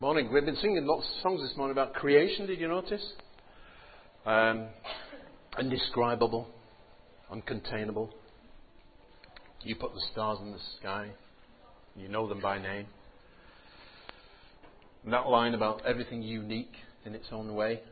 Morning. We've been singing lots of songs this morning about creation, did you notice? Indescribable, uncontainable. You put the stars in the sky, you know them by name. And that line about everything unique in its own way.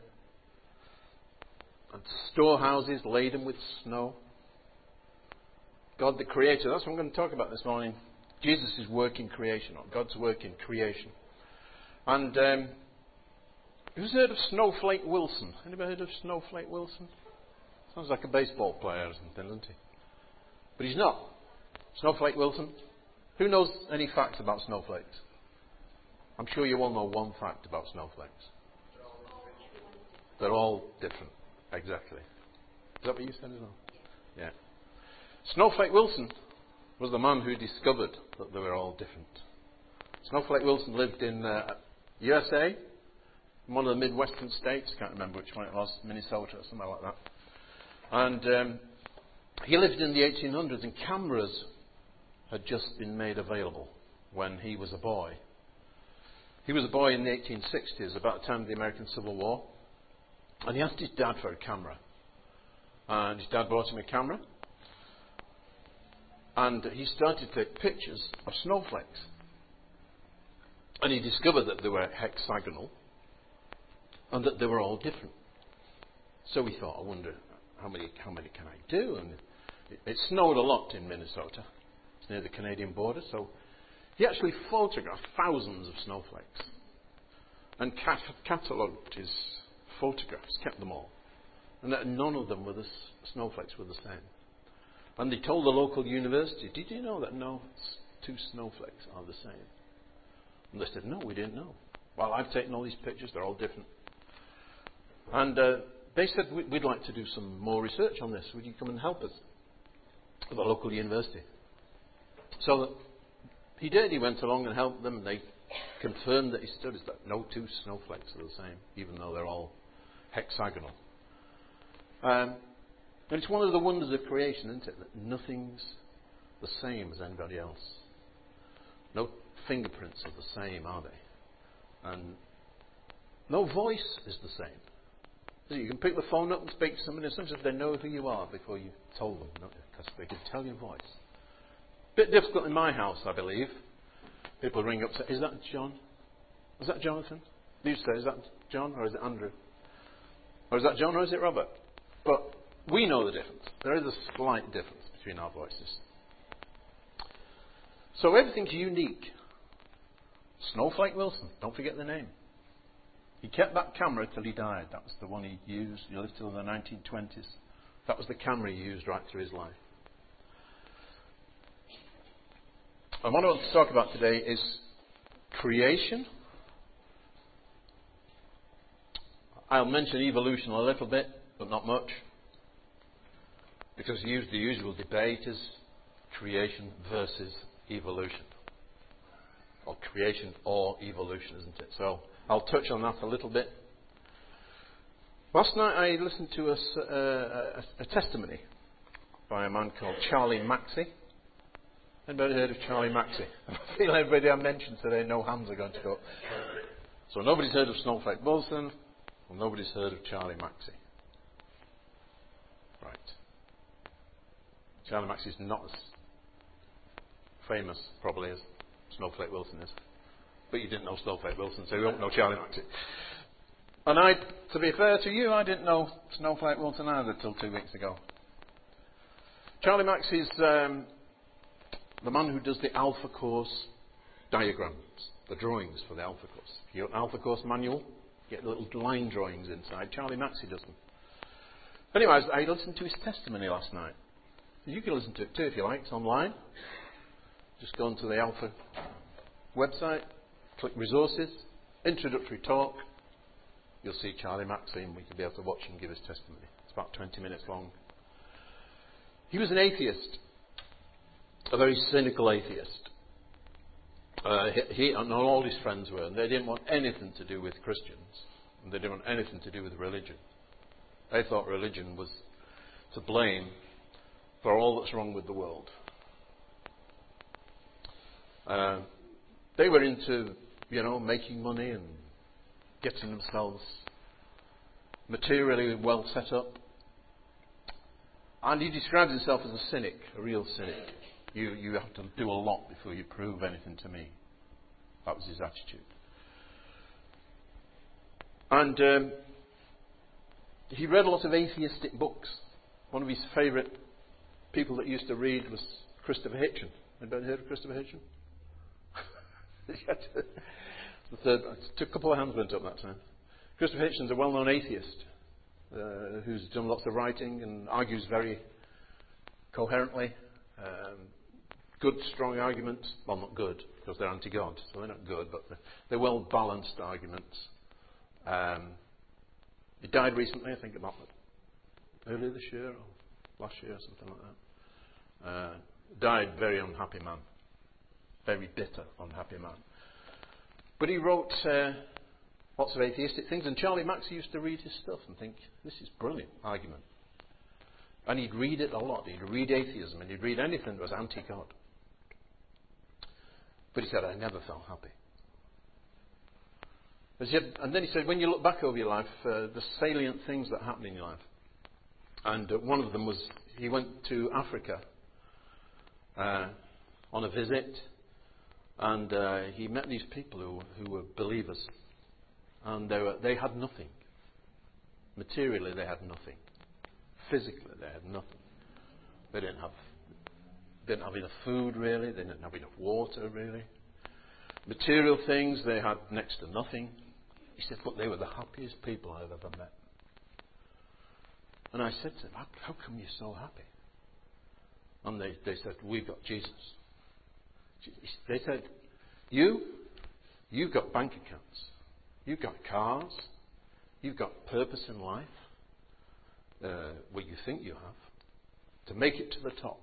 And storehouses laden with snow. God the Creator, that's what I'm going to talk about this morning. Jesus' work in creation, or God's work in creation. And who's heard of Snowflake Wilson? Anybody heard of Snowflake Wilson? Sounds like a baseball player or something, doesn't he? But he's not. Snowflake Wilson. Who knows any facts about snowflakes? I'm sure you all know one fact about snowflakes. They're all different. Exactly. Is that what you said as well? Yeah. Snowflake Wilson was the man who discovered that they were all different. Snowflake Wilson lived in USA, in one of the Midwestern states. Can't remember which one it was, Minnesota or something like that. And he lived in the 1800s, and cameras had just been made available when he was a boy. He was a boy in the 1860s, about the time of the American Civil War, and he asked his dad for a camera. And his dad bought him a camera, and he started to take pictures of snowflakes. And he discovered that they were hexagonal and that they were all different. So he thought, I wonder how many can I do? And it snowed a lot in Minnesota. It's near the Canadian border. So he actually photographed thousands of snowflakes and catalogued his photographs, kept them all. And that none of them were snowflakes were the same. And they told the local university, did you know that no two snowflakes are the same? And they said, no, we didn't know. Well, I've taken all these pictures, they're all different. And they said, we'd like to do some more research on this. Would you come and help us? At the local university. So he did. He went along and helped them, and they confirmed that his studies that no two snowflakes are the same, even though they're all hexagonal. And it's one of the wonders of creation, isn't it? That nothing's the same as anybody else. No fingerprints are the same, are they? And no voice is the same. You can pick the phone up and speak to somebody, and sometimes they know who you are before you told them, because they can tell your voice. Bit difficult in my house, I believe. People ring up and say, is that John? Is that Jonathan? You say, is that John or is it Andrew? Or is that John or is it Robert? But we know the difference. There is a slight difference between our voices. So everything's unique. Snowflake Wilson, don't forget the name. He kept that camera till he died. That was the one he used. He lived till the 1920s. That was the camera he used right through his life. And what I want to talk about today is creation. I'll mention evolution a little bit, but not much. Because the usual debate is creation versus evolution. Or creation or evolution, isn't it? So I'll touch on that a little bit. Last night I listened to a testimony by a man called Charlie Maxey. Anybody heard of Charlie Maxey? I feel everybody I mentioned today, no hands are going to go up. So nobody's heard of Snowflake Wilson, and nobody's heard of Charlie Maxey. Right. Charlie Maxey is not as famous, probably, as Snowflake Wilson is. But you didn't know Snowflake Wilson, so you don't know Charlie Maxey. And to be fair to you, I didn't know Snowflake Wilson either till 2 weeks ago. Charlie Maxey's the man who does the Alpha Course diagrams, the drawings for the Alpha Course. If you get an Alpha Course manual, you get little line drawings inside. Charlie Maxey does them. Anyways, I listened to his testimony last night. You can listen to it too if you like. It's online. Just go onto the Alpha website, click resources, introductory talk. You'll see Charlie Maxey, and we can be able to watch him give his testimony. It's about 20 minutes long. He was an atheist, a very cynical atheist. He and all his friends were, and they didn't want anything to do with Christians, and they didn't want anything to do with religion. They thought religion was to blame for all that's wrong with the world. They were into making money and getting themselves materially well set up. And he describes himself as a cynic, a real cynic. You have to do a lot before you prove anything to me. That was his attitude. And he read a lot of atheistic books. One of his favourite people that he used to read was Christopher Hitchens. Anybody heard of Christopher Hitchens? The third, a couple of hands went up that time. Christopher Hitchens, a well-known atheist, who's done lots of writing and argues very coherently. Good, strong arguments. Well, not good, because they're anti-God, so they're not good, but they're well-balanced arguments. He died recently, I think about earlier this year or last year, something like that. Died very unhappy man. Very bitter, unhappy man. But he wrote lots of atheistic things, and Charlie Mackes used to read his stuff and think, this is brilliant argument. And he'd read it a lot. He'd read atheism, and he'd read anything that was anti-God. But he said, I never felt happy. And then he said, when you look back over your life, the salient things that happened in your life. And one of them was, he went to Africa on a visit, and he met these people who were believers. And they had nothing. Materially, they had nothing. Physically, they had nothing. They didn't have enough food, really. They didn't have enough water, really. Material things, they had next to nothing. He said, but they were the happiest people I've ever met. And I said to them, how come you're so happy? And they said, we've got Jesus. They said, you've got bank accounts. You've got cars. You've got purpose in life. What you think you have. To make it to the top.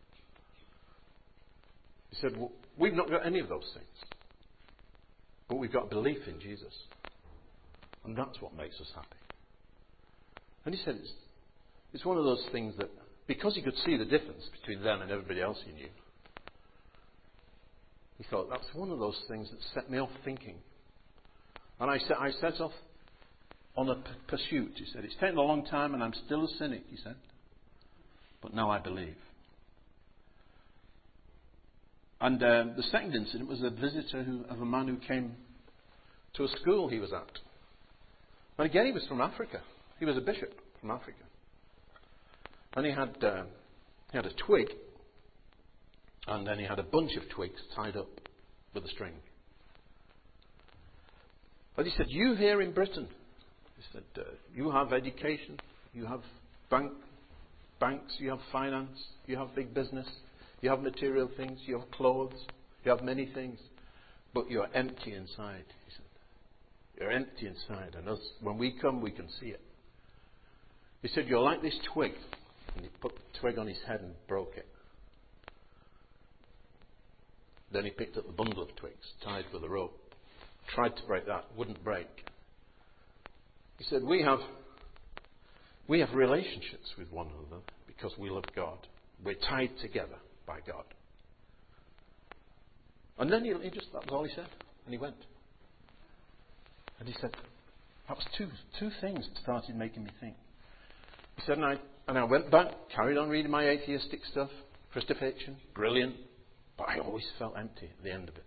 He said, well, we've not got any of those things. But we've got belief in Jesus. And that's what makes us happy. And he said it's one of those things that, because he could see the difference between them and everybody else he knew, he thought, that's one of those things that set me off thinking. And I set off on a pursuit. He said, it's taken a long time and I'm still a cynic, he said. But now I believe. And the second incident was a visitor of a man who came to a school he was at. And again, he was from Africa. He was a bishop from Africa. And he had a twig, and then he had a bunch of twigs tied up with a string. But he said, you here in Britain, he said, you have education, you have banks, you have finance, you have big business, you have material things, you have clothes, you have many things, but you're empty inside, he said. You're empty inside, and us, when we come, we can see it. He said, you're like this twig. And he put the twig on his head and broke it. Then he picked up the bundle of twigs, tied with a rope. Tried to break that, wouldn't break. He said, we have relationships with one another because we love God. We're tied together by God. And then that was all he said. And he went. And he said, that was two things that started making me think. He said, and I went back, carried on reading my atheistic stuff. Christopher Hitchens, brilliant. But I always felt empty at the end of it.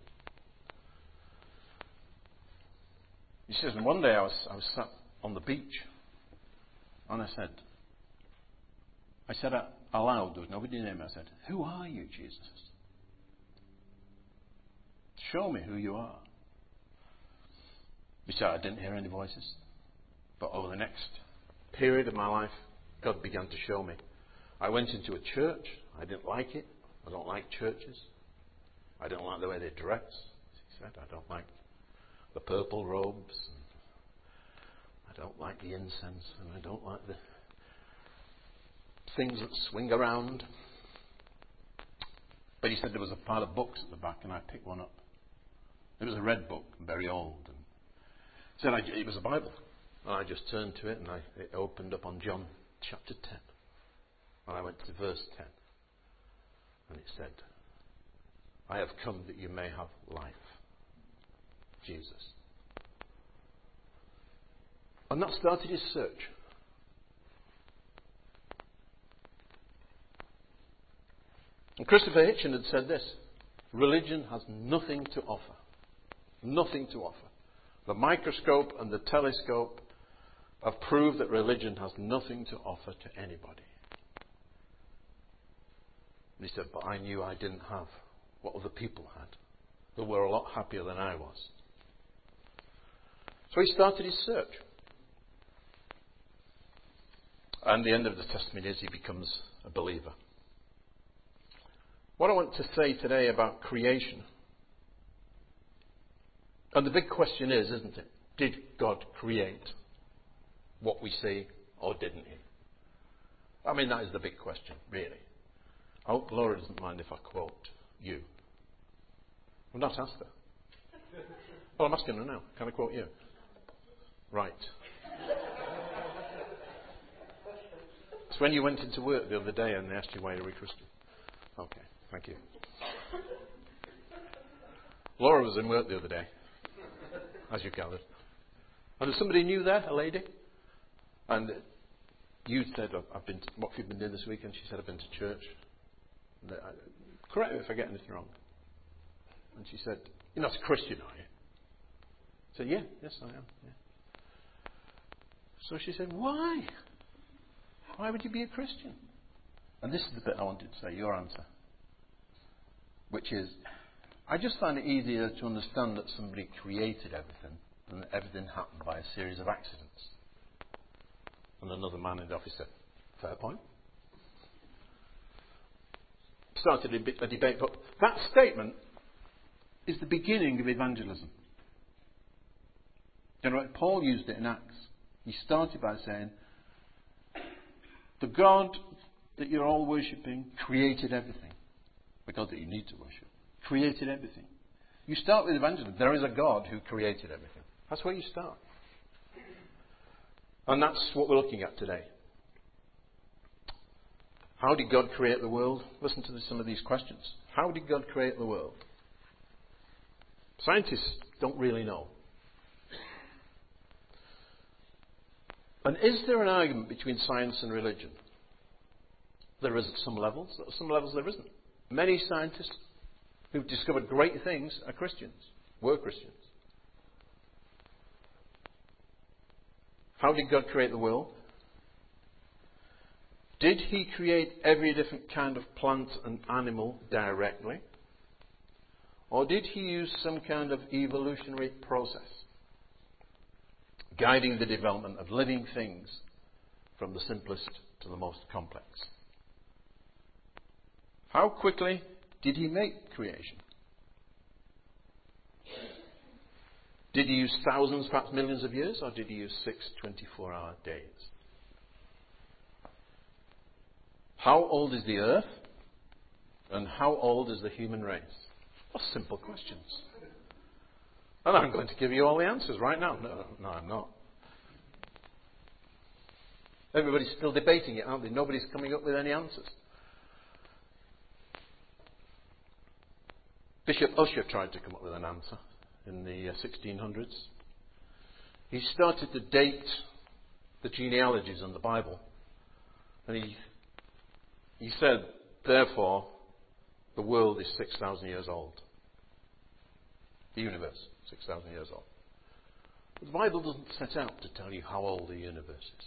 He says, and one day I was sat on the beach. And I said aloud, there was nobody near me, I said, who are you, Jesus? Show me who you are. He said, I didn't hear any voices. But over the next period of my life, God began to show me. I went into a church. I didn't like it. I don't like churches. I don't like the way they dress. He said, I don't like the purple robes. I don't like the incense. And I don't like the things that swing around. But he said there was a pile of books at the back, and I picked one up. It was a red book, very old. And he said it was a Bible. And I just turned to it, and it opened up on John chapter 10. And I went to verse 10. And it said, I have come that you may have life. Jesus. And that started his search. And Christopher Hitchens had said this: religion has nothing to offer. Nothing to offer. The microscope and the telescope have proved that religion has nothing to offer to anybody. And he said, but I knew I didn't have what other people had, who were a lot happier than I was. So he started his search. And the end of the testimony is he becomes a believer. What I want to say today about creation, and the big question is, isn't it? Did God create what we see, or didn't he? I mean, that is the big question, really. I hope Laura doesn't mind if I quote you. I've not asked her. Well, I'm asking her now. Can I quote you? Right. It's when you went into work the other day and they asked you why you were a Christian. Okay, thank you. Laura was in work the other day, as you gathered. And there's somebody new there, a lady. And you said, I've been what have you been doing this weekend? She said, I've been to church. Correct me if I get anything wrong. And she said, you're not a Christian, are you? I said, yes I am. Yeah. So she said, why? Why would you be a Christian? And this is the bit I wanted to say, your answer. Which is, I just find it easier to understand that somebody created everything and that everything happened by a series of accidents. And another man in the office said, fair point. Started a debate, but that statement is the beginning of evangelism. You know, Paul used it in Acts. He started by saying, the God that you're all worshipping created everything. The God that you need to worship created everything. You start with evangelism. There is a God who created everything. That's where you start. And that's what we're looking at today. How did God create the world? Listen to some of these questions. How did God create the world? Scientists don't really know. And is there an argument between science and religion? There is at some levels. At some levels there isn't. Many scientists who've discovered great things are Christians, were Christians. How did God create the world? Did he create every different kind of plant and animal directly? Or did he use some kind of evolutionary process, guiding the development of living things from the simplest to the most complex? How quickly did he make creation? Did he use thousands, perhaps millions of years, or did he use 6 24-hour days? How old is the earth? And how old is the human race? Well, simple questions. And I'm going to give you all the answers right now. No, I'm not. Everybody's still debating it, aren't they? Nobody's coming up with any answers. Bishop Ussher tried to come up with an answer in the 1600s. He started to date the genealogies in the Bible. And he said, therefore, the world is 6,000 years old. The universe, 6,000 years old. But the Bible doesn't set out to tell you how old the universe is.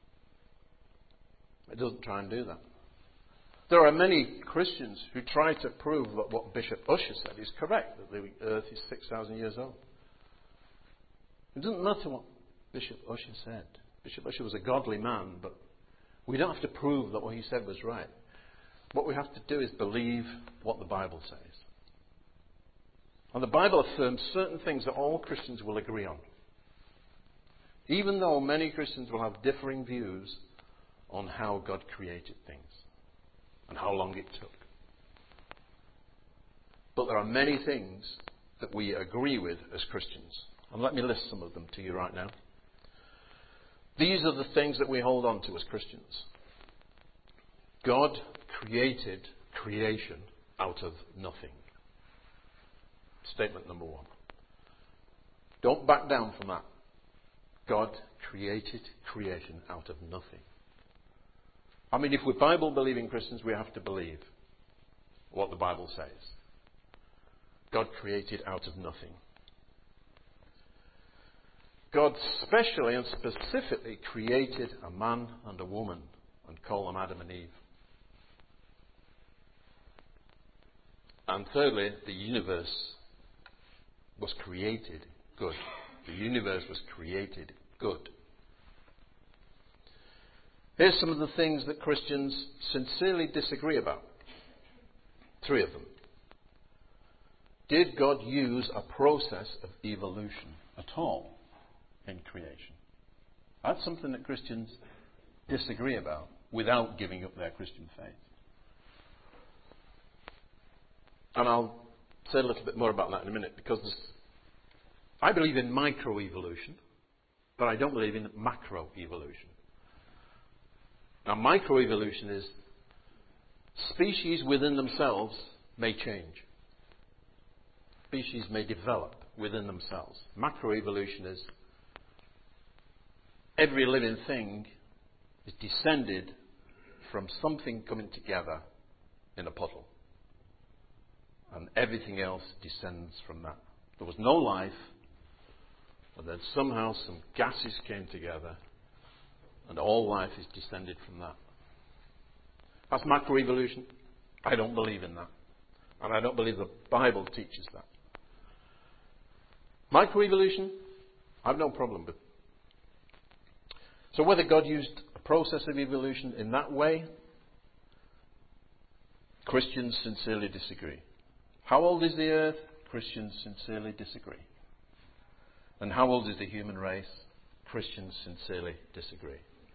It doesn't try and do that. There are many Christians who try to prove that what Bishop Ussher said is correct, that the earth is 6,000 years old. It doesn't matter what Bishop Ussher said. Bishop Ussher was a godly man, but we don't have to prove that what he said was right. What we have to do is believe what the Bible says. And the Bible affirms certain things that all Christians will agree on. Even though many Christians will have differing views on how God created things and how long it took. But there are many things that we agree with as Christians. And let me list some of them to you right now. These are the things that we hold on to as Christians. God created creation out of nothing. Statement number one. Don't back down from that. God created creation out of nothing. I mean, if we're Bible-believing Christians, we have to believe what the Bible says. God created out of nothing. God specially and specifically created a man and a woman and called them Adam and Eve. And thirdly, the universe was created good. The universe was created good. Here's some of the things that Christians sincerely disagree about. 3 of them. Did God use a process of evolution at all in creation? That's something that Christians disagree about without giving up their Christian faith. And I'll say a little bit more about that in a minute, because I believe in microevolution, but I don't believe in macroevolution. Now, microevolution is species within themselves may change. Species may develop within themselves. Macroevolution is every living thing is descended from something coming together in a puddle. And everything else descends from that. There was no life, and then somehow some gases came together, and all life is descended from that. That's macroevolution. I don't believe in that. And I don't believe the Bible teaches that. Microevolution, I have no problem with. So whether God used a process of evolution in that way, Christians sincerely disagree. How old is the earth? Christians sincerely disagree. And how old is the human race? Christians sincerely disagree.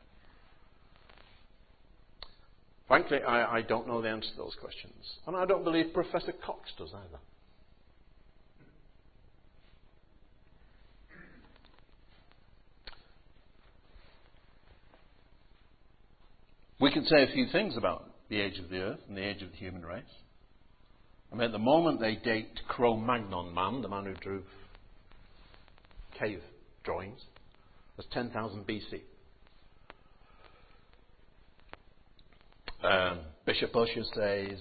Frankly, I don't know the answer to those questions. And I don't believe Professor Cox does either. We can say a few things about the age of the earth and the age of the human race. I mean, at the moment they date Cro-Magnon man, the man who drew cave drawings, as 10,000 BC. Bishop Ussher says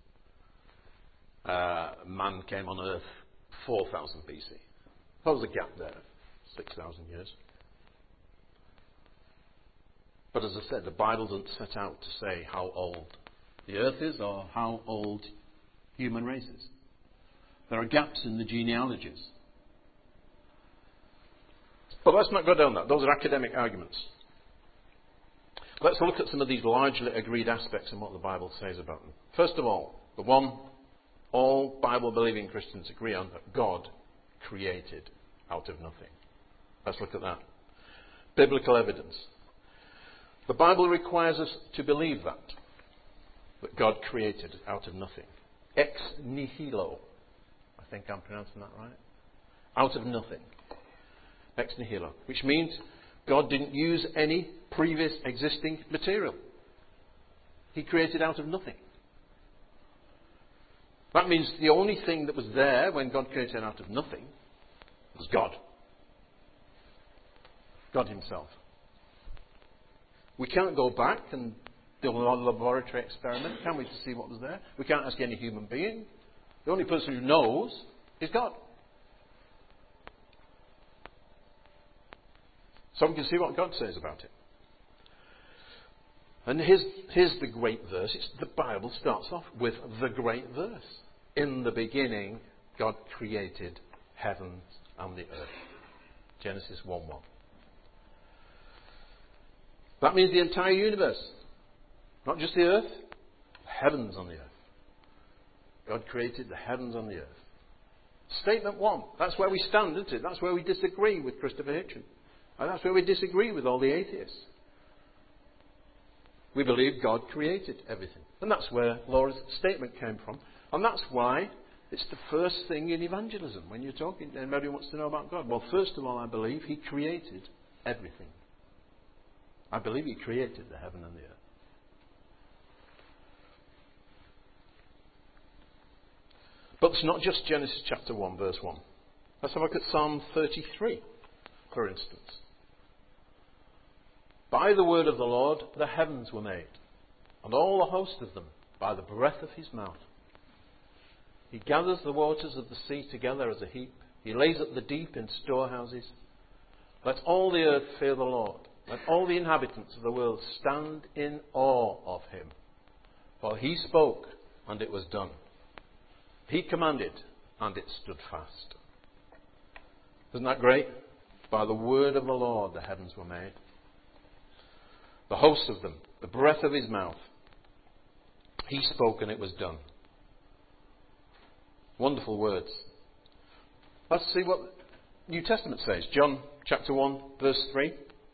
man came on earth 4,000 BC. What was the gap there? 6,000 years. But as I said, the Bible doesn't set out to say how old the earth is or how old human race is. There are gaps in the genealogies. But let's not go down that. Those are academic arguments. Let's look at some of these largely agreed aspects and what the Bible says about them. First of all, the one all Bible-believing Christians agree on, that God created out of nothing. Let's look at that. Biblical evidence. The Bible requires us to believe that God created out of nothing. Ex nihilo. I think I'm pronouncing that right. Out of nothing. Ex nihilo. Which means God didn't use any previous existing material. He created out of nothing. That means the only thing that was there when God created out of nothing was God. God himself. We can't go back and do a laboratory experiment, can we, to see what was there? We can't ask any human being. The only person who knows is God. So we can see what God says about it. And here's the great verse. The Bible starts off with the great verse. In the beginning, God created heavens and the earth. Genesis 1:1. That means the entire universe. Not just the earth, heavens on the earth. God created the heavens on the earth. Statement 1. That's where we stand, isn't it? That's where we disagree with Christopher Hitchens. And that's where we disagree with all the atheists. We believe God created everything. And that's where Laura's statement came from. And that's why it's the first thing in evangelism when you're talking and everybody wants to know about God. Well, first of all, I believe he created everything. I believe he created the heaven and the earth. But it's not just Genesis chapter 1, verse 1. Let's have a look at Psalm 33, for instance. By the word of the Lord the heavens were made, and all the host of them by the breath of his mouth. He gathers the waters of the sea together as a heap. He lays up the deep in storehouses. Let all the earth fear the Lord. Let all the inhabitants of the world stand in awe of him. For he spoke, and it was done. He commanded, and it stood fast. Isn't that great? By the word of the Lord the heavens were made, the hosts of them, the breath of his mouth. He spoke, and it was done. Wonderful words. Let's see what the New Testament says. John chapter 1, verse 3.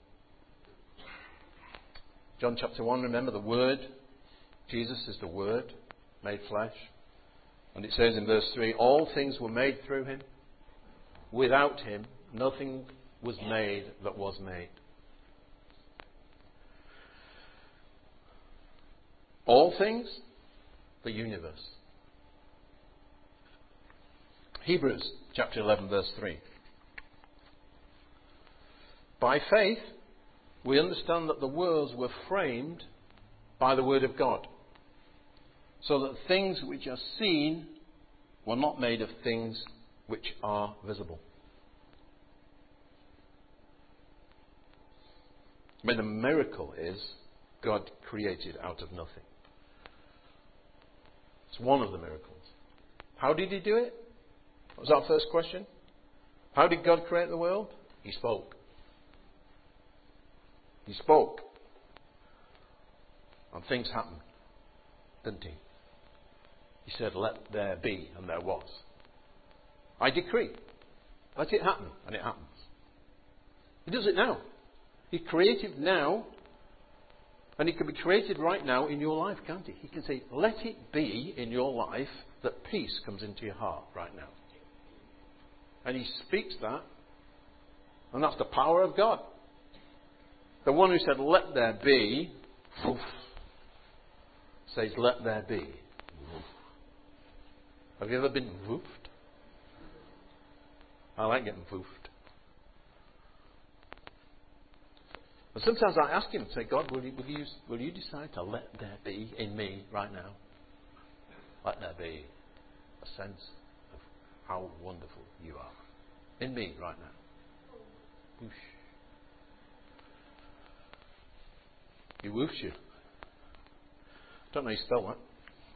John chapter 1, remember the Word. Jesus is the Word made flesh. And it says in verse 3, all things were made through him. Without him, nothing was made that was made. All things, the universe. Hebrews chapter 11, verse 3. By faith, we understand that the worlds were framed by the word of God, so that things which are seen were not made of things which are visible. I mean, the miracle is God created out of nothing. It's one of the miracles. How did he do it? What was our first question? How did God create the world? He spoke. He spoke. And things happened, didn't he? He said, let there be, and there was. I decree. Let it happen, and it happens. He does it now. He created now, and it can be created right now in your life, can't he? He can say, let it be in your life that peace comes into your heart right now. And he speaks that, and that's the power of God. The one who said, let there be, woof, says, let there be. Woof. Have you ever been woofed? I like getting woofed. And sometimes I ask him, say, God, will you decide to let there be in me right now? Let there be a sense of how wonderful you are. In me right now. Whoosh. He woofs you. Don't know how you spell that.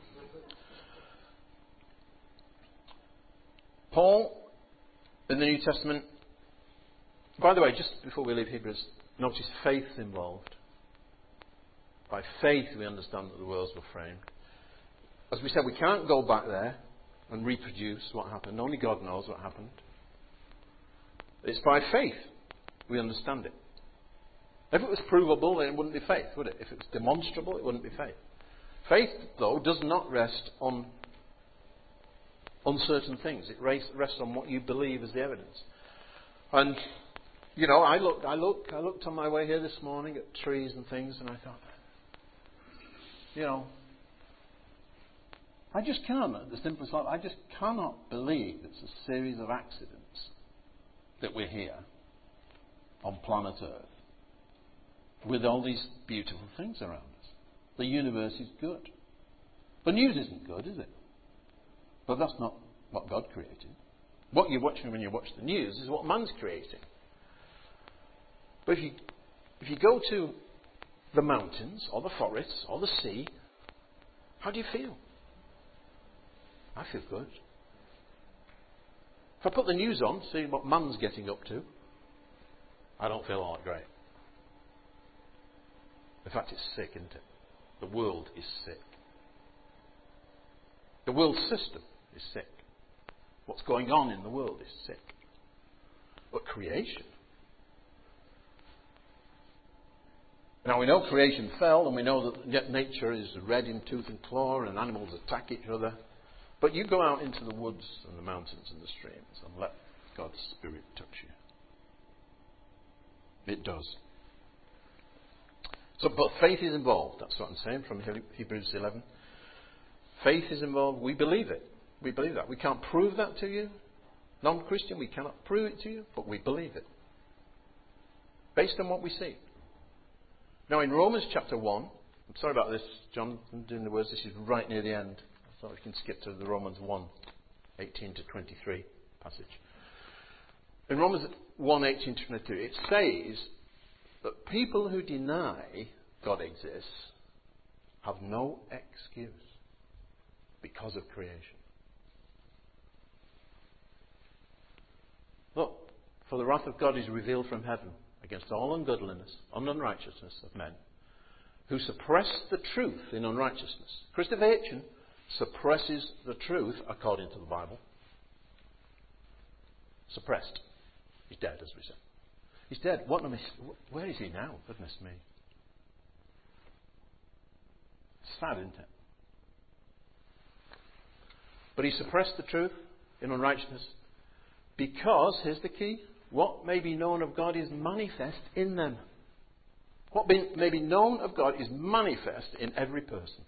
Paul, in the New Testament, by the way, just before we leave Hebrews, notice faith involved. By faith we understand that the worlds were framed. As we said, we can't go back there and reproduce what happened. Only God knows what happened. It's by faith we understand it. If it was provable, then it wouldn't be faith, would it? If it was demonstrable, it wouldn't be faith. Faith, though, does not rest on uncertain things. It rests on what you believe as the evidence. And, you know, I looked on my way here this morning at trees and things, and I thought, you know, I just can't, at the simplest level, I just cannot believe it's a series of accidents that we're here on planet Earth with all these beautiful things around us. The universe is good. The news isn't good, is it? But that's not what God created. What you're watching when you watch the news is what man's creating. But if you go to the mountains or the forests or the sea, how do you feel? I feel good. If I put the news on, see what man's getting up to, I don't feel all that great. In fact, it's sick, isn't it? The world is sick. The world system is sick. What's going on in the world is sick. But creation. Now we know creation fell, and we know that nature is red in tooth and claw, and animals attack each other. But you go out into the woods and the mountains and the streams and let God's Spirit touch you. It does. So, but faith is involved. That's what I'm saying from Hebrews 11. Faith is involved. We believe it. We believe that. We can't prove that to you. Non-Christian, we cannot prove it to you, but we believe it. Based on what we see. Now in Romans chapter 1, I'm sorry about this, John, I'm doing the words, this is right near the end. I thought we can skip to the Romans 1, 18 to 23 passage. In Romans 1, 18 to 23, it says that people who deny God exists have no excuse because of creation. Look, for the wrath of God is revealed from heaven against all ungodliness and unrighteousness of men who suppress the truth in unrighteousness. Christopher Hitchin suppresses the truth according to the Bible. Suppressed. He's dead, as we say. He's dead. Where is he now? Goodness me. It's sad, isn't it? But he suppressed the truth in unrighteousness because, here's the key, what may be known of God is manifest in them. What may be known of God is manifest in every person.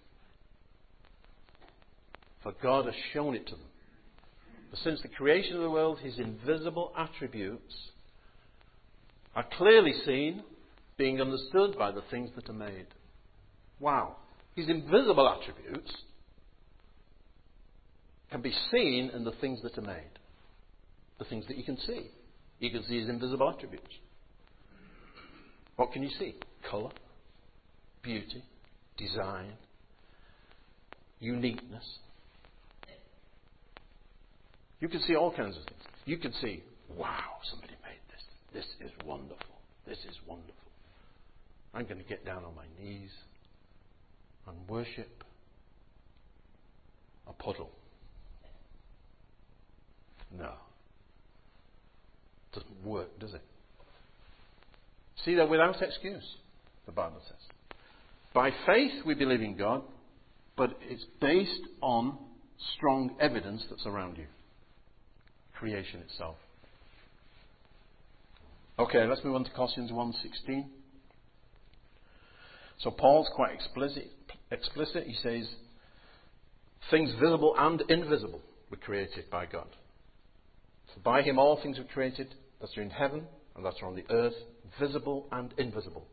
For God has shown it to them. For since the creation of the world, his invisible attributes are clearly seen, being understood by the things that are made. Wow. His invisible attributes can be seen in the things that are made. The things that you can see. You can see his invisible attributes. What can you see? Colour, beauty, design, uniqueness. You can see all kinds of things. You can see, wow, somebody made this. This is wonderful. This is wonderful. I'm going to get down on my knees and worship a puddle. No. It doesn't work, does it? See, they're without excuse, the Bible says. By faith we believe in God, but it's based on strong evidence that's around you. Creation itself. Okay, let's move on to Colossians 1:16. So Paul's quite explicit. He says, things visible and invisible were created by God. For by him all things were created, that are in heaven and that are on the earth, visible and invisible.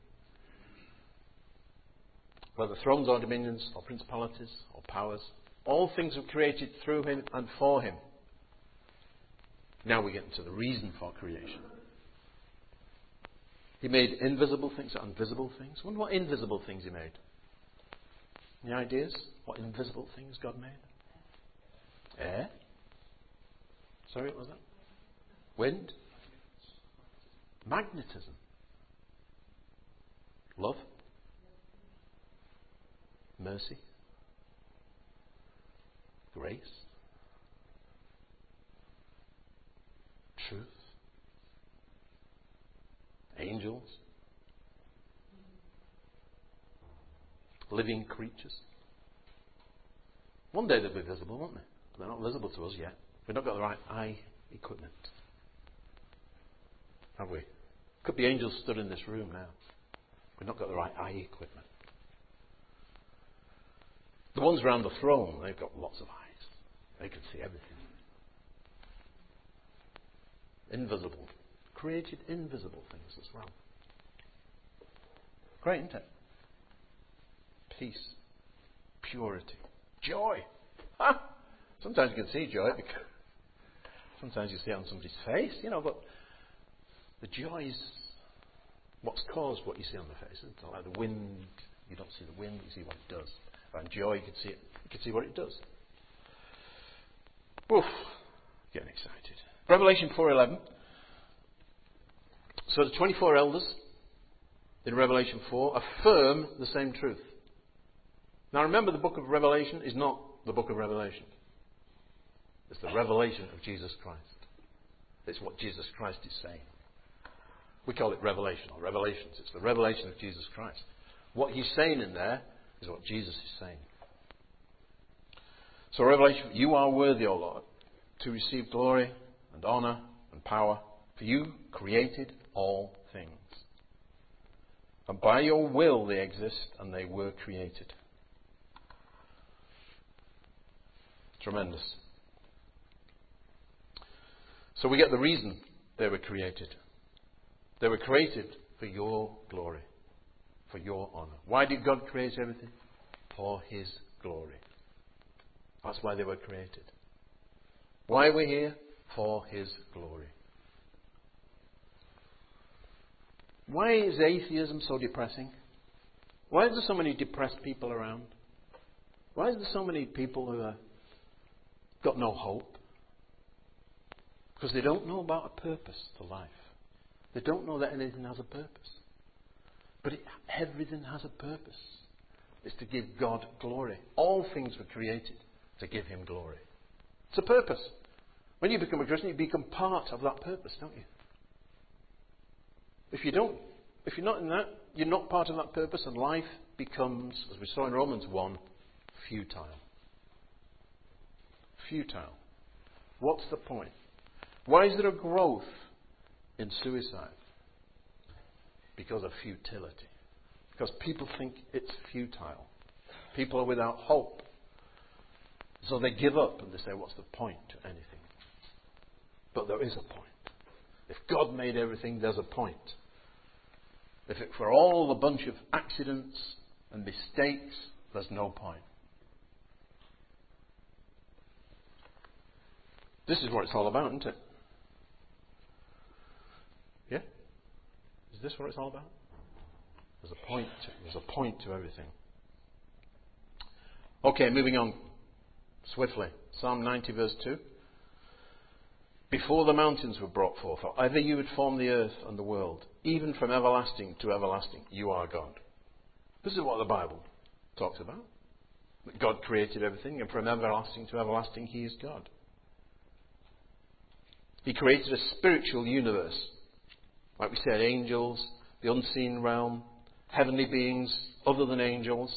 Whether thrones or dominions or principalities or powers, all things were created through him and for him. Now we get into the reason for creation. He made invisible things and visible things. I wonder what invisible things he made. Any ideas? What invisible things God made? Air? Sorry, what was that? Wind? Magnetism? Love? Mercy? Grace? Truth? Angels? Living creatures? One day they'll be visible, won't they? But they're not visible to us yet. We've not got the right eye equipment. Have we? Could be angels stood in this room now. We've not got the right eye equipment. The ones around the throne, they've got lots of eyes. They can see everything. Invisible. Created invisible things as well. Great, isn't it? Peace. Purity. Joy. Ah! Sometimes you can see joy because sometimes you see it on somebody's face, but the joy is what's caused what you see on the face. It's not like the wind. You don't see the wind, you see what it does. And joy, you can see it. You can see what it does. Oof. Getting excited. Revelation 4:11. So the 24 elders in Revelation 4 affirm the same truth. Now remember, the book of Revelation is not the book of Revelation. It's the revelation of Jesus Christ. It's what Jesus Christ is saying. We call it revelation or revelations. It's the revelation of Jesus Christ. What he's saying in there is what Jesus is saying. So Revelation, you are worthy, O Lord, to receive glory and honour and power, for you created all things. And by your will they exist and they were created. Tremendous. So we get the reason they were created. They were created for your glory, for your honour. Why did God create everything? For His glory. That's why they were created. Why are we here? For His glory. Why is atheism so depressing? Why is there so many depressed people around? Why is there so many people who have got no hope? Because they don't know about a purpose to life. They don't know that anything has a purpose. But everything has a purpose. It's to give God glory. All things were created to give Him glory. It's a purpose. When you become a Christian, you become part of that purpose, don't you? If you're not in that, you're not part of that purpose, and life becomes, as we saw in Romans 1, futile. Futile. What's the point? Why is there a growth in suicide? Because of futility. Because people think it's futile. People are without hope. So they give up and they say, what's the point to anything? But there is a point. If God made everything, there's a point. If it were all a bunch of accidents and mistakes, there's no point. This is what it's all about, isn't it? Yeah? Is this what it's all about? There's a point to everything. Okay, moving on swiftly. Psalm 90 verse 2. Before the mountains were brought forth, or ever you had formed the earth and the world, even from everlasting to everlasting, you are God. This is what the Bible talks about. That God created everything, and from everlasting to everlasting, He is God. He created a spiritual universe. Like we said, angels, the unseen realm, heavenly beings other than angels.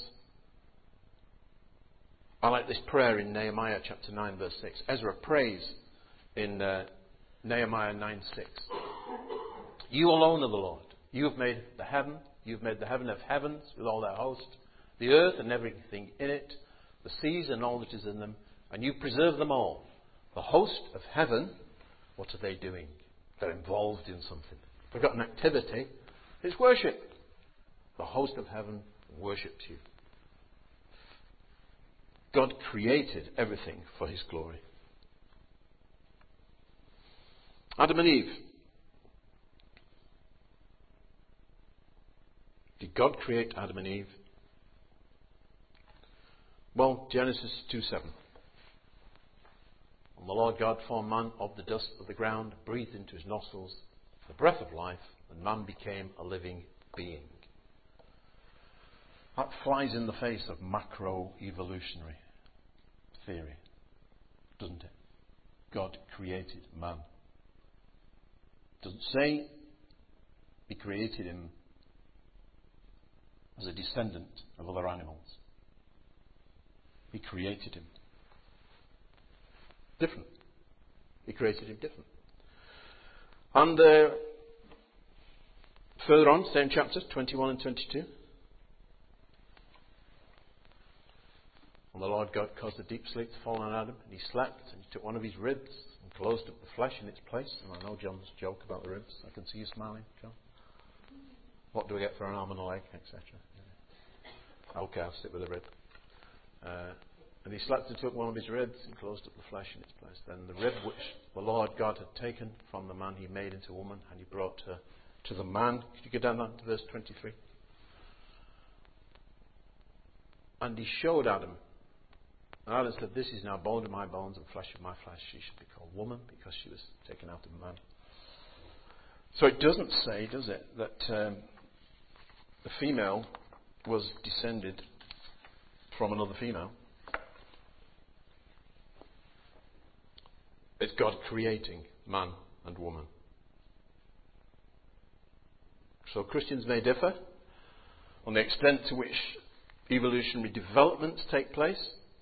I like this prayer in Nehemiah chapter 9 verse 6. Ezra prays in Nehemiah 9:6. You alone are the Lord. You have made the heaven. You have made the heaven of heavens with all their host, the earth and everything in it, the seas and all that is in them, and you preserve them all. The host of heaven, what are they doing? They're involved in something. They've got an activity. It's worship. The host of heaven worships you. God created everything for His glory. Adam and Eve. Did God create Adam and Eve? Well, Genesis 2:7. And the Lord God formed man of the dust of the ground, breathed into his nostrils the breath of life, and man became a living being. That flies in the face of macroevolutionary theory, doesn't it? God created man. Doesn't say He created him as a descendant of other animals. He created him different. He created him different. And further on, same chapters, 21 and 22. And the Lord God caused a deep sleep to fall on Adam, and he slept, and he took one of his ribs and closed up the flesh in its place. And I know John's joke about the ribs. I can see you smiling, John. What do we get for an arm and a leg, etc.? Okay, I'll stick with the rib. And he slept and took one of his ribs and closed up the flesh in its place. Then the rib which the Lord God had taken from the man He made into a woman, and He brought her to the man. Could you go down that to verse 23? And He showed Adam. And Adam said, this is now bone of my bones and flesh of my flesh. She should be called woman because she was taken out of man. So it doesn't say, does it, that the female was descended from another female. It's God creating man and woman. So Christians may differ on the extent to which evolutionary developments take place.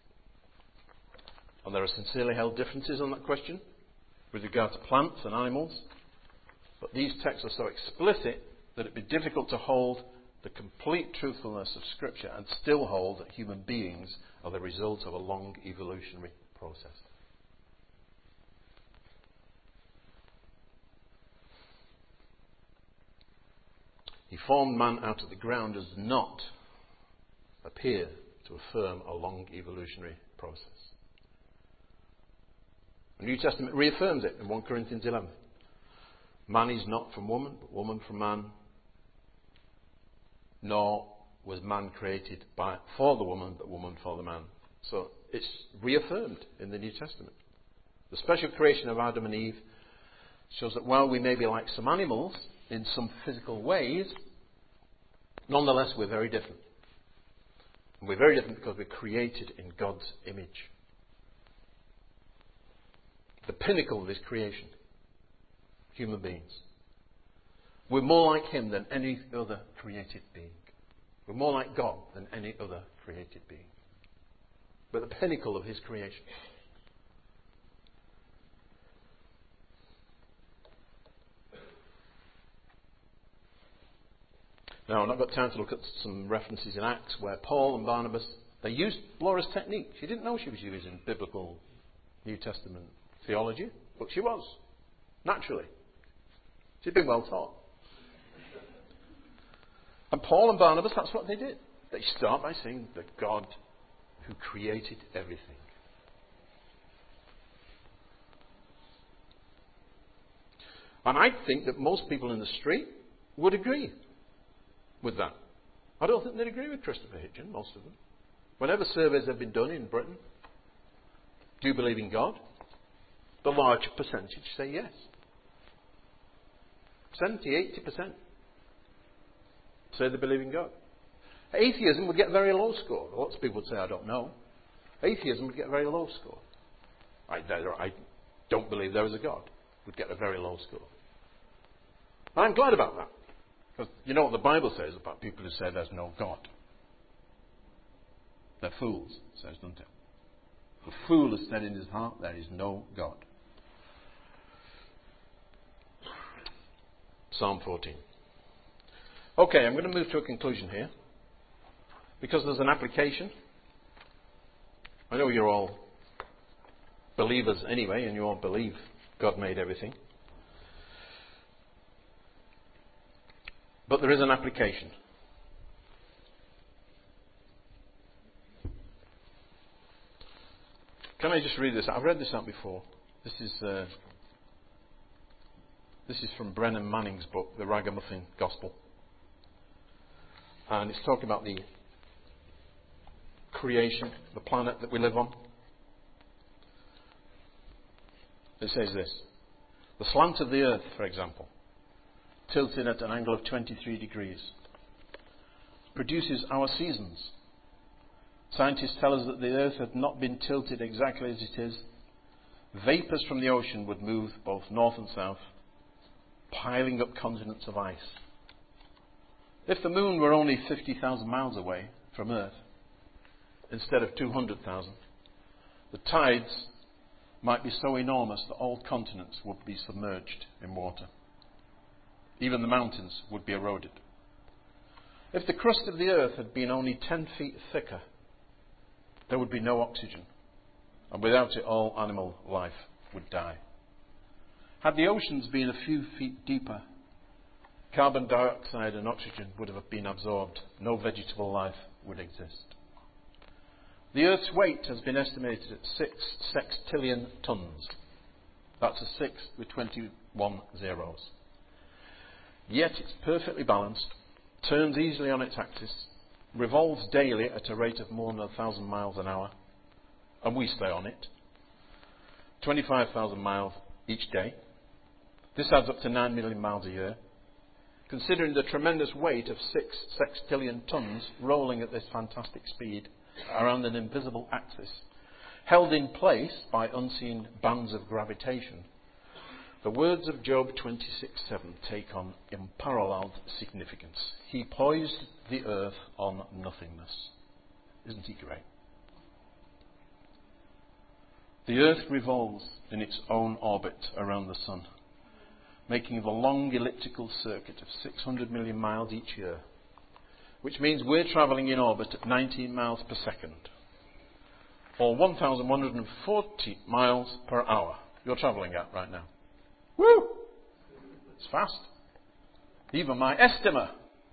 And there are sincerely held differences on that question with regard to plants and animals. But these texts are so explicit that it would be difficult to hold the complete truthfulness of Scripture and still hold that human beings are the result of a long evolutionary process. He formed man out of the ground does not appear to affirm a long evolutionary process. The New Testament reaffirms it in 1 Corinthians 11. Man is not from woman, but woman from man. Nor was man created for the woman, but woman for the man. So it's reaffirmed in the New Testament. The special creation of Adam and Eve shows that while we may be like some animals in some physical ways, nonetheless we're very different. And we're very different because we're created in God's image. The pinnacle of His creation. Human beings. We're more like Him than any other created being. We're more like God than any other created being. But the pinnacle of His creation. Now, I've not got time to look at some references in Acts where Paul and Barnabas, they used Laura's technique. She didn't know she was using biblical New Testament theology, but she was. Naturally. She'd been well taught. And Paul and Barnabas, that's what they did. They start by saying the God who created everything. And I think that most people in the street would agree with that. I don't think they'd agree with Christopher Hitchens, most of them. Whenever surveys have been done in Britain, do you believe in God? The large percentage say yes. 70, 80% say they believe in God. Atheism would get a very low score. Lots of people would say, I don't know. Atheism would get a very low score. I don't believe there is a God. Would get a very low score. And I'm glad about that. Because you know what the Bible says about people who say there's no God. They're fools, it says, doesn't it? The fool has said in his heart, there is no God. Psalm 14. Okay, I'm going to move to a conclusion here. Because there's an application. I know you're all believers anyway, and you all believe God made everything. But there is an application. Can I just read this? I've read this out before. This is from Brennan Manning's book, The Ragamuffin Gospel. And it's talking about the creation, the planet that we live on. It says this. The slant of the earth, for example, tilted at an angle of 23 degrees, produces our seasons. Scientists tell us that the earth had not been tilted exactly as it is. Vapours from the ocean would move both north and south, piling up continents of ice. If the moon were only 50,000 miles away from Earth, instead of 200,000, the tides might be so enormous that all continents would be submerged in water. Even the mountains would be eroded. If the crust of the earth had been only 10 feet thicker, there would be no oxygen, and without it all animal life would die. Had the oceans been a few feet deeper, carbon dioxide and oxygen would have been absorbed. No vegetable life would exist. The Earth's weight has been estimated at 6 sextillion tons. That's a 6 with 21 zeros. Yet it's perfectly balanced, turns easily on its axis, revolves daily at a rate of more than 1,000 miles an hour, and we stay on it. 25,000 miles each day. This adds up to 9 million miles a year. Considering the tremendous weight of 6 sextillion tons rolling at this fantastic speed around an invisible axis, held in place by unseen bands of gravitation, the words of Job 26:7 take on unparalleled significance. He poised the earth on nothingness. Isn't he great? The earth revolves in its own orbit around the sun, making a long elliptical circuit of 600 million miles each year, which means we're travelling in orbit at 19 miles per second, or 1,140 miles per hour. You're travelling at right now. Woo! It's fast. Even my estimator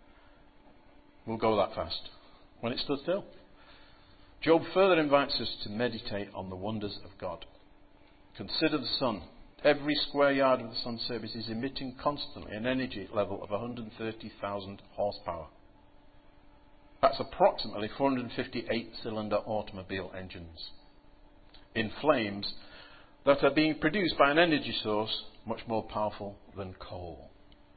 We'll go that fast. When it stood still. Job further invites us to meditate on the wonders of God. Consider the sun. Every square yard of the sun's surface is emitting constantly an energy level of 130,000 horsepower. That's approximately 458-cylinder automobile engines in flames that are being produced by an energy source much more powerful than coal.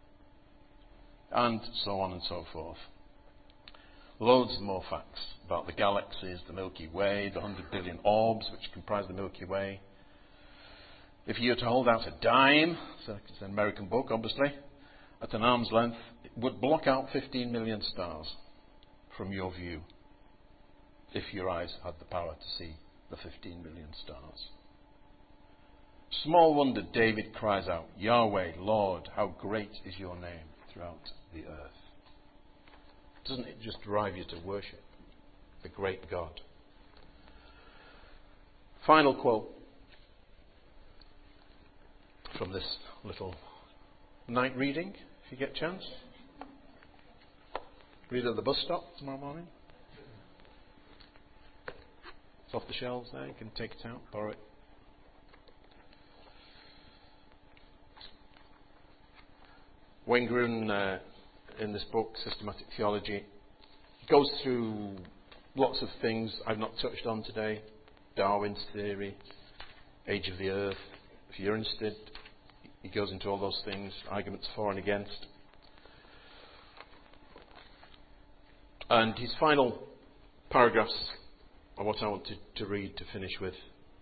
And so on and so forth. Loads more facts about the galaxies, the Milky Way, the 100 billion orbs which comprise the Milky Way. If you were to hold out a dime, so it's an American book obviously, at an arm's length, it would block out 15 million stars from your view, if your eyes had the power to see the 15 million stars. Small wonder David cries out, Yahweh, Lord, how great is your name throughout the earth. Doesn't it just drive you to worship the great God? Final quote from this little night reading, if you get a chance. Read at the bus stop tomorrow morning. It's off the shelves there, you can take it out, borrow it. Wayne Grudem, in this book, Systematic Theology, goes through lots of things I've not touched on today. Darwin's theory, age of the earth. If you're interested, he goes into all those things, arguments for and against. And his final paragraphs are what I want to read to finish with.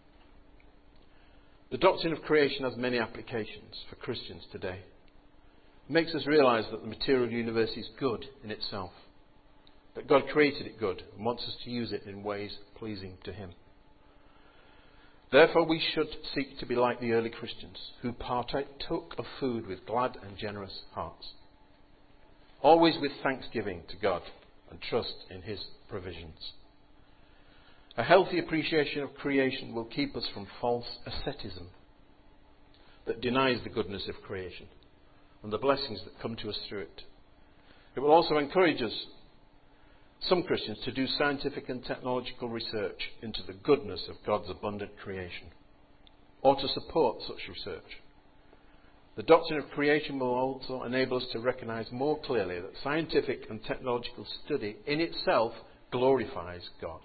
The doctrine of creation has many applications for Christians today. It makes us realize that the material universe is good in itself, that God created it good and wants us to use it in ways pleasing to Him. Therefore, we should seek to be like the early Christians who partook of food with glad and generous hearts, always with thanksgiving to God and trust in His provisions. A healthy appreciation of creation will keep us from false asceticism that denies the goodness of creation and the blessings that come to us through it. It will also encourage us, some Christians, to do scientific and technological research into the goodness of God's abundant creation, or to support such research. The doctrine of creation will also enable us to recognize more clearly that scientific and technological study in itself glorifies God.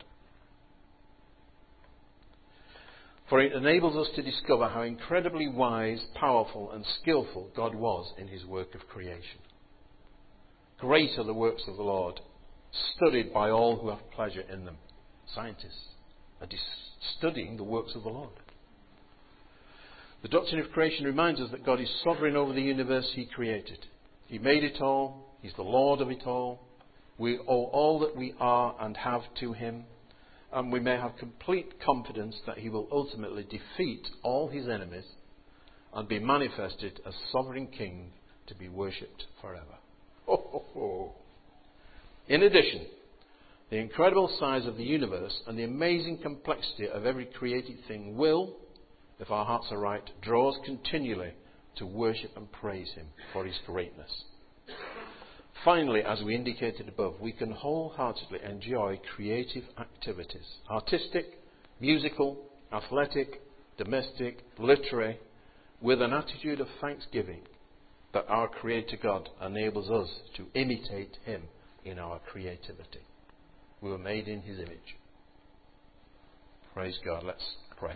For it enables us to discover how incredibly wise, powerful and skillful God was in His work of creation. Great are the works of the Lord, studied by all who have pleasure in them. Scientists are studying the works of the Lord. The doctrine of creation reminds us that God is sovereign over the universe He created. He made it all. He's the Lord of it all. We owe all that we are and have to Him. And we may have complete confidence that He will ultimately defeat all His enemies and be manifested as sovereign King to be worshipped forever. Ho, ho, ho. In addition, the incredible size of the universe and the amazing complexity of every created thing will, if our hearts are right, draw us continually to worship and praise Him for His greatness. Finally, as we indicated above, we can wholeheartedly enjoy creative activities, artistic, musical, athletic, domestic, literary, with an attitude of thanksgiving that our Creator God enables us to imitate Him in our creativity. We were made in His image. Praise God. Let's pray.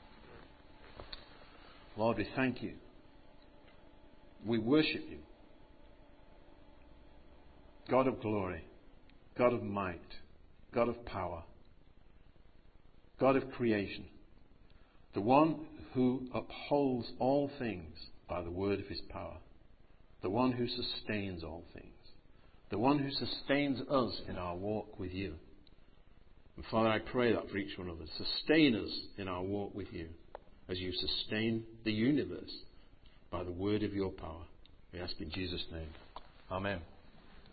Lord, we thank You. We worship You. God of glory, God of might, God of power, God of creation, the one who upholds all things by the word of His power, the one who sustains all things, the one who sustains us in our walk with You. And Father, I pray that for each one of us. Sustain us in our walk with You as You sustain the universe by the word of Your power. We ask in Jesus' name. Amen.